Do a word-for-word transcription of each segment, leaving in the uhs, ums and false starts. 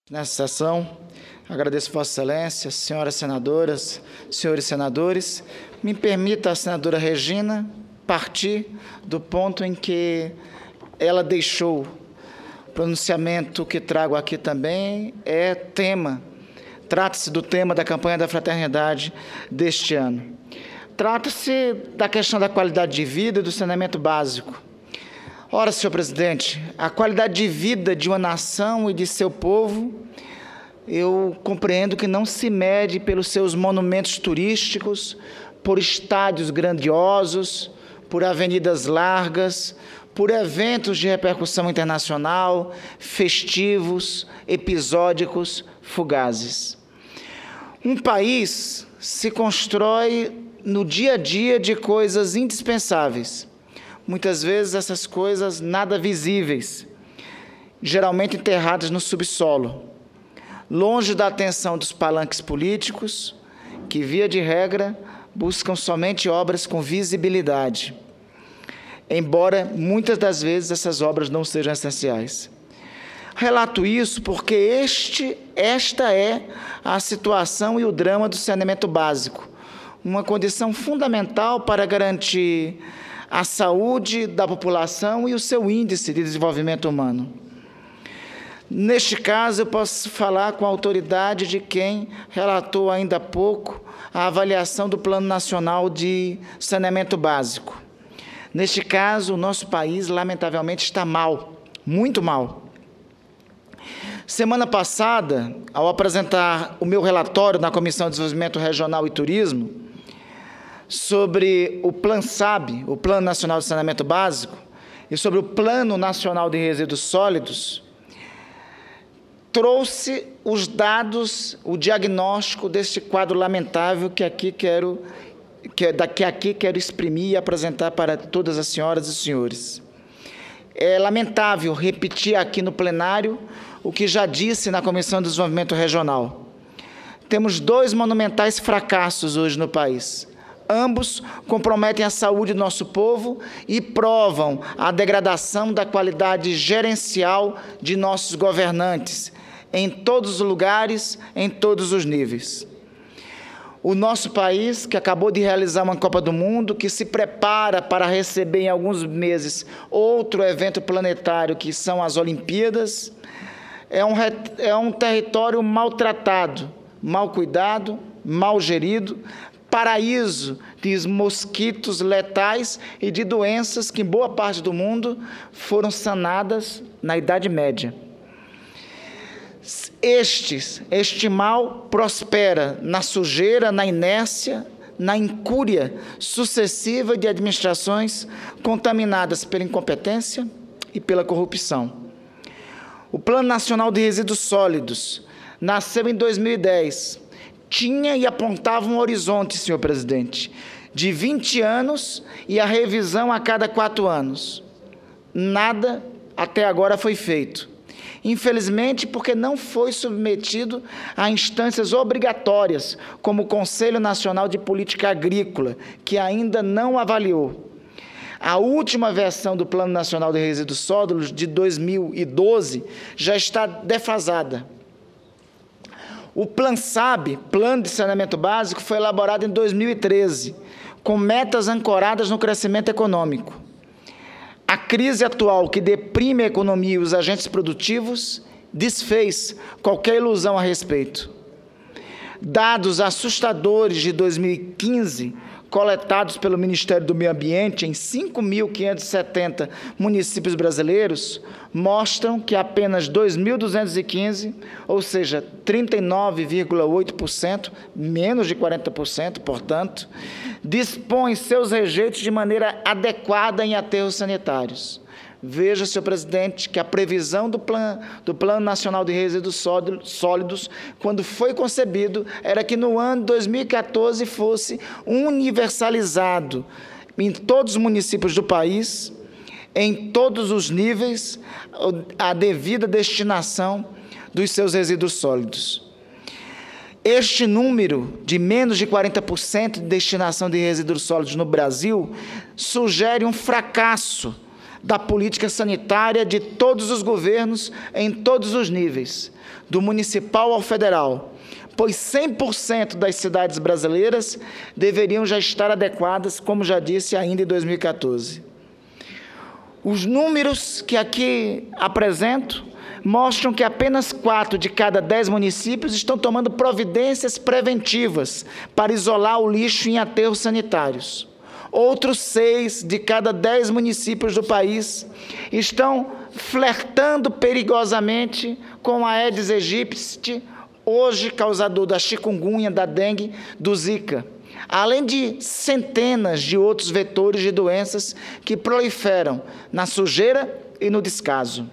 Nessa sessão, agradeço Vossa Excelência, senhoras senadoras, senhores senadores. Me permita a senadora Regina partir do ponto em que ela deixou o pronunciamento que trago aqui também, é tema, trata-se do tema da campanha da fraternidade deste ano. Trata-se da questão da qualidade de vida e do saneamento básico. Ora, senhor presidente, a qualidade de vida de uma nação e de seu povo, eu compreendo que não se mede pelos seus monumentos turísticos, por estádios grandiosos, por avenidas largas, por eventos de repercussão internacional, festivos, episódicos, fugazes. Um país se constrói no dia a dia de coisas indispensáveis. Muitas vezes essas coisas nada visíveis, geralmente enterradas no subsolo, longe da atenção dos palanques políticos, que, via de regra, buscam somente obras com visibilidade, embora muitas das vezes essas obras não sejam essenciais. Relato isso porque este, esta é a situação e o drama do saneamento básico, uma condição fundamental para garantir a saúde da população e o seu índice de desenvolvimento humano. Neste caso, eu posso falar com a autoridade de quem relatou ainda há pouco a avaliação do Plano Nacional de Saneamento Básico. Neste caso, o nosso país, lamentavelmente, está mal, muito mal. Semana passada, ao apresentar o meu relatório na Comissão de Desenvolvimento Regional e Turismo, sobre o PlanSab, o Plano Nacional de Saneamento Básico, e sobre o Plano Nacional de Resíduos Sólidos, trouxe os dados, o diagnóstico deste quadro lamentável que aqui quero, que, que aqui quero exprimir e apresentar para todas as senhoras e senhores. É lamentável repetir aqui no plenário o que já disse na Comissão de Desenvolvimento Regional. Temos dois monumentais fracassos hoje no país. Ambos comprometem a saúde do nosso povo e provam a degradação da qualidade gerencial de nossos governantes, em todos os lugares, em todos os níveis. O nosso país, que acabou de realizar uma Copa do Mundo, que se prepara para receber em alguns meses outro evento planetário, que são as Olimpíadas, é um, é um território maltratado, mal cuidado, mal gerido, paraíso de mosquitos letais e de doenças que, em boa parte do mundo, foram sanadas na Idade Média. Estes, este mal prospera na sujeira, na inércia, na incúria sucessiva de administrações contaminadas pela incompetência e pela corrupção. O Plano Nacional de Resíduos Sólidos nasceu em dois mil e dez, tinha e apontava um horizonte, senhor presidente, de vinte anos e a revisão a cada quatro anos. Nada até agora foi feito. Infelizmente, porque não foi submetido a instâncias obrigatórias, como o Conselho Nacional de Política Agrícola, que ainda não avaliou. A última versão do Plano Nacional de Resíduos Sólidos, de dois mil e doze, já está defasada. O PlanSab, Plano de Saneamento Básico, foi elaborado em dois mil e treze, com metas ancoradas no crescimento econômico. A crise atual, que deprime a economia e os agentes produtivos, desfez qualquer ilusão a respeito. Dados assustadores de dois mil e quinze, coletados pelo Ministério do Meio Ambiente em cinco mil quinhentos e setenta municípios brasileiros, mostram que apenas dois mil duzentos e quinze, ou seja, trinta e nove vírgula oito por cento, menos de quarenta por cento, portanto, dispõem seus rejeitos de maneira adequada em aterros sanitários. Veja, senhor presidente, que a previsão do Plano, do Plano Nacional de Resíduos Sólidos, quando foi concebido, era que no ano dois mil e quatorze fosse universalizado em todos os municípios do país, em todos os níveis, a devida destinação dos seus resíduos sólidos. Este número de menos de quarenta por cento de destinação de resíduos sólidos no Brasil sugere um fracasso da política sanitária de todos os governos, em todos os níveis, do municipal ao federal, pois cem por cento das cidades brasileiras deveriam já estar adequadas, como já disse, ainda em dois mil e quatorze. Os números que aqui apresento mostram que apenas quatro de cada dez municípios estão tomando providências preventivas para isolar o lixo em aterros sanitários. Outros seis de cada dez municípios do país estão flertando perigosamente com a Aedes aegypti, hoje causador da chikungunya, da dengue, do zika, além de centenas de outros vetores de doenças que proliferam na sujeira e no descaso.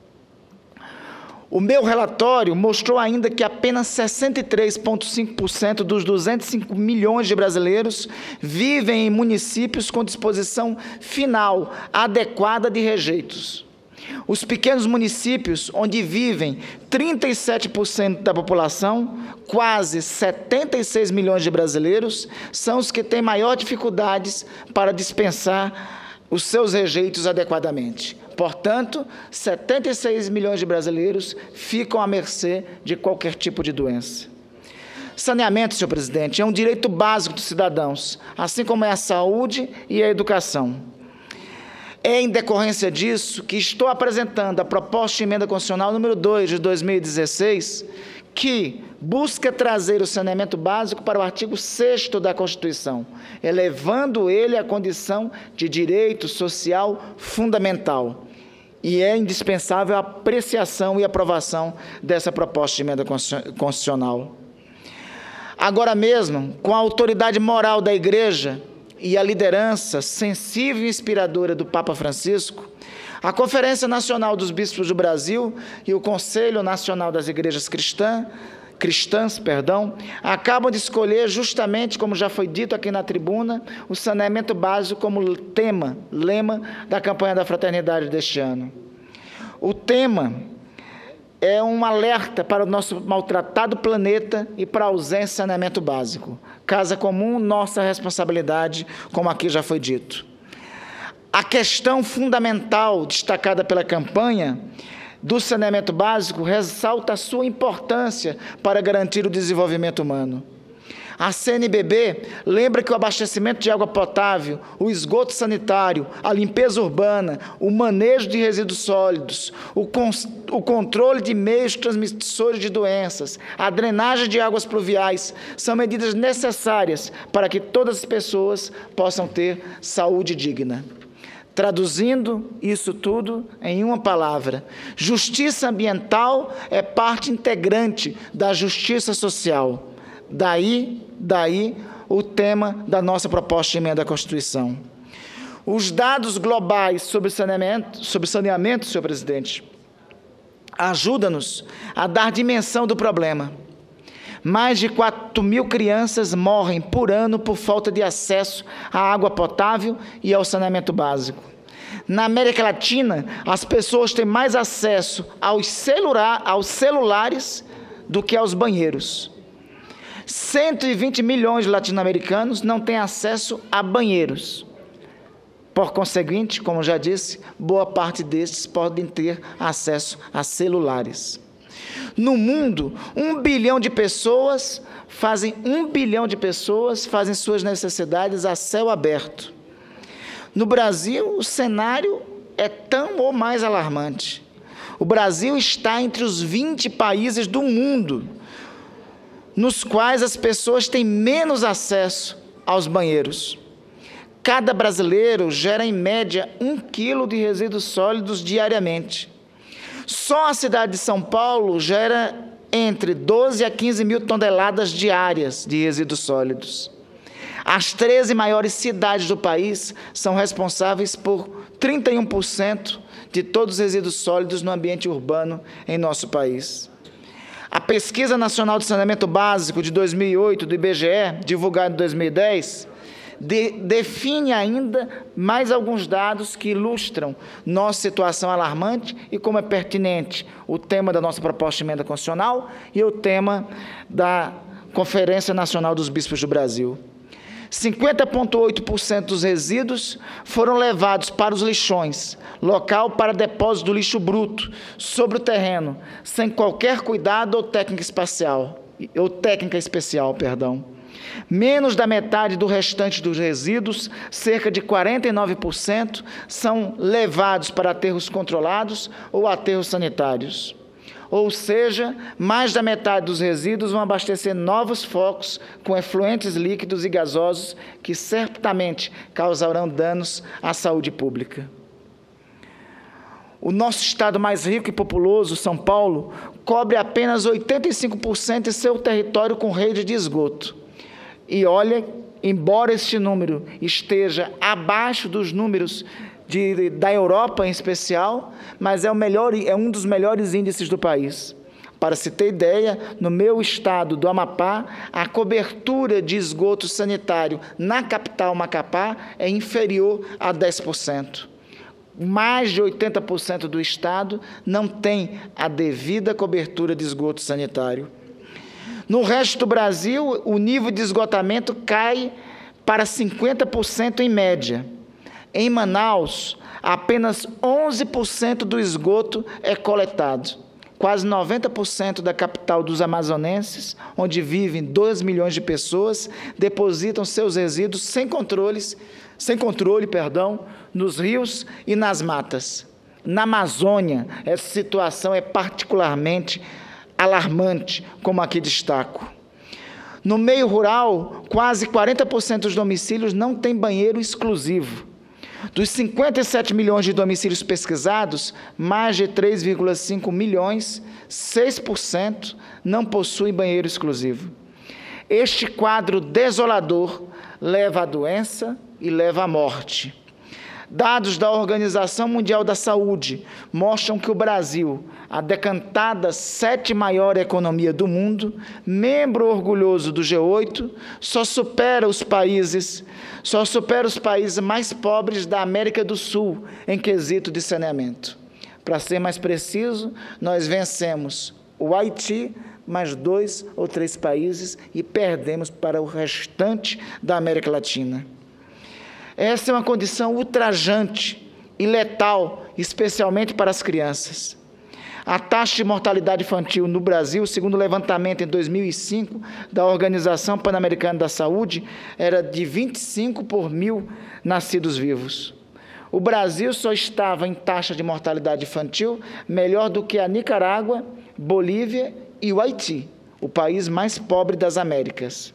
O meu relatório mostrou ainda que apenas sessenta e três vírgula cinco por cento dos duzentos e cinco milhões de brasileiros vivem em municípios com disposição final adequada de rejeitos. Os pequenos municípios, onde vivem trinta e sete por cento da população, quase setenta e seis milhões de brasileiros, são os que têm maior dificuldades para dispensar os seus rejeitos adequadamente. Portanto, setenta e seis milhões de brasileiros ficam à mercê de qualquer tipo de doença. Saneamento, senhor presidente, é um direito básico dos cidadãos, assim como é a saúde e a educação. É em decorrência disso que estou apresentando a proposta de emenda constitucional número dois de dois mil e dezesseis, que busca trazer o saneamento básico para o artigo sexto da Constituição, elevando ele à condição de direito social fundamental. E é indispensável a apreciação e aprovação dessa proposta de emenda constitucional. Agora mesmo, com a autoridade moral da Igreja e a liderança sensível e inspiradora do Papa Francisco, a Conferência Nacional dos Bispos do Brasil e o Conselho Nacional das Igrejas Cristãs, cristãs, perdão, acabam de escolher justamente, como já foi dito aqui na tribuna, o saneamento básico como tema, lema da campanha da fraternidade deste ano. O tema é um alerta para o nosso maltratado planeta e para a ausência de saneamento básico. Casa comum, nossa responsabilidade, como aqui já foi dito. A questão fundamental destacada pela campanha do saneamento básico ressalta a sua importância para garantir o desenvolvimento humano. A C N B B lembra que o abastecimento de água potável, o esgoto sanitário, a limpeza urbana, o manejo de resíduos sólidos, o, o controle de meios transmissores de doenças, a drenagem de águas pluviais, são medidas necessárias para que todas as pessoas possam ter saúde digna. Traduzindo isso tudo em uma palavra, justiça ambiental é parte integrante da justiça social. Daí, daí o tema da nossa proposta de emenda à Constituição. Os dados globais sobre saneamento, sobre saneamento, senhor presidente, ajudam-nos a dar dimensão do problema. Mais de quatro mil crianças morrem por ano por falta de acesso à água potável e ao saneamento básico. Na América Latina, as pessoas têm mais acesso aos, celula- aos celulares do que aos banheiros. cento e vinte milhões de latino-americanos não têm acesso a banheiros. Por conseguinte, como já disse, boa parte destes podem ter acesso a celulares. No mundo, um bilhão de pessoas fazem um bilhão de pessoas fazem suas necessidades a céu aberto. No Brasil, o cenário é tão ou mais alarmante. O Brasil está entre os vinte países do mundo nos quais as pessoas têm menos acesso aos banheiros. Cada brasileiro gera, em média, um quilo de resíduos sólidos diariamente. Só a cidade de São Paulo gera entre doze a quinze mil toneladas diárias de resíduos sólidos. As treze maiores cidades do país são responsáveis por trinta e um por cento de todos os resíduos sólidos no ambiente urbano em nosso país. A Pesquisa Nacional de Saneamento Básico de dois mil e oito, do I B G E, divulgada em dois mil e dez, de, define ainda mais alguns dados que ilustram nossa situação alarmante e como é pertinente o tema da nossa proposta de emenda constitucional e o tema da Conferência Nacional dos Bispos do Brasil. cinquenta vírgula oito por cento dos resíduos foram levados para os lixões, local para depósito do lixo bruto, sobre o terreno, sem qualquer cuidado ou técnica espacial, ou técnica especial, perdão. Menos da metade do restante dos resíduos, cerca de quarenta e nove por cento, são levados para aterros controlados ou aterros sanitários. Ou seja, mais da metade dos resíduos vão abastecer novos focos com efluentes líquidos e gasosos que certamente causarão danos à saúde pública. O nosso estado mais rico e populoso, São Paulo, cobre apenas oitenta e cinco por cento de seu território com rede de esgoto. E olha, embora este número esteja abaixo dos números de, da Europa em especial, mas é, o melhor, é um dos melhores índices do país. Para se ter ideia, no meu estado do Amapá, a cobertura de esgoto sanitário na capital Macapá é inferior a dez por cento. Mais de oitenta por cento do estado não tem a devida cobertura de esgoto sanitário. No resto do Brasil, o nível de esgotamento cai para cinquenta por cento em média. Em Manaus, apenas onze por cento do esgoto é coletado. Quase noventa por cento da capital dos amazonenses, onde vivem dois milhões de pessoas, depositam seus resíduos sem controles, sem controle, perdão, nos rios e nas matas. Na Amazônia, essa situação é particularmente alarmante, como aqui destaco. No meio rural, quase quarenta por cento dos domicílios não têm banheiro exclusivo. Dos cinquenta e sete milhões de domicílios pesquisados, mais de três vírgula cinco milhões, seis por cento, não possuem banheiro exclusivo. Este quadro desolador leva à doença e leva à morte. Dados da Organização Mundial da Saúde mostram que o Brasil, a decantada sétima maior economia do mundo, membro orgulhoso do G oito, só supera os países, só supera os países mais pobres da América do Sul em quesito de saneamento. Para ser mais preciso, nós vencemos o Haiti, mais dois ou três países, e perdemos para o restante da América Latina. Essa é uma condição ultrajante e letal, especialmente para as crianças. A taxa de mortalidade infantil no Brasil, segundo o levantamento em dois mil e cinco da Organização Pan-Americana da Saúde, era de vinte e cinco por mil nascidos vivos. O Brasil só estava em taxa de mortalidade infantil melhor do que a Nicarágua, Bolívia e o Haiti, o país mais pobre das Américas.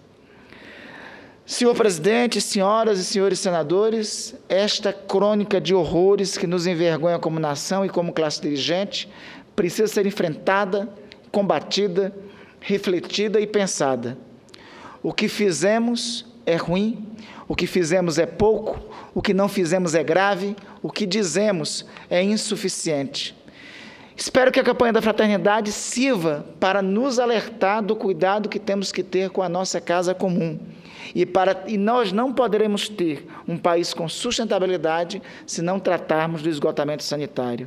Senhor presidente, senhoras e senhores senadores, esta crônica de horrores que nos envergonha como nação e como classe dirigente precisa ser enfrentada, combatida, refletida e pensada. O que fizemos é ruim, o que fizemos é pouco, o que não fizemos é grave, o que dizemos é insuficiente. Espero que a campanha da fraternidade sirva para nos alertar do cuidado que temos que ter com a nossa casa comum. E, para, e nós não poderemos ter um país com sustentabilidade se não tratarmos do esgotamento sanitário.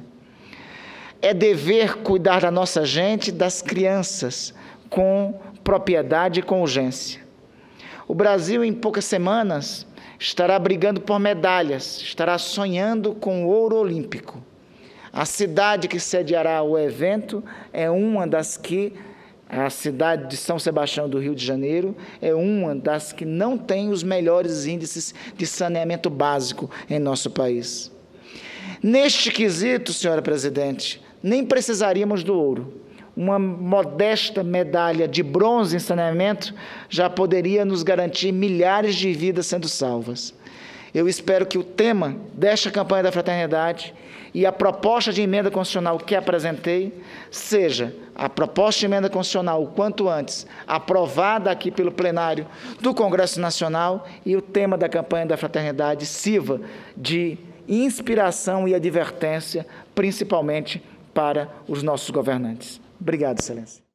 É dever cuidar da nossa gente, das crianças, com propriedade e com urgência. O Brasil, em poucas semanas, estará brigando por medalhas, estará sonhando com o ouro olímpico. A cidade que sediará o evento é uma das que, a cidade de São Sebastião do Rio de Janeiro, é uma das que não tem os melhores índices de saneamento básico em nosso país. Neste quesito, senhora presidente, nem precisaríamos do ouro. Uma modesta medalha de bronze em saneamento já poderia nos garantir milhares de vidas sendo salvas. Eu espero que o tema desta campanha da fraternidade e a proposta de emenda constitucional que apresentei seja a proposta de emenda constitucional, o quanto antes, aprovada aqui pelo plenário do Congresso Nacional, e o tema da campanha da fraternidade sirva de inspiração e advertência, principalmente para os nossos governantes. Obrigado, Excelência.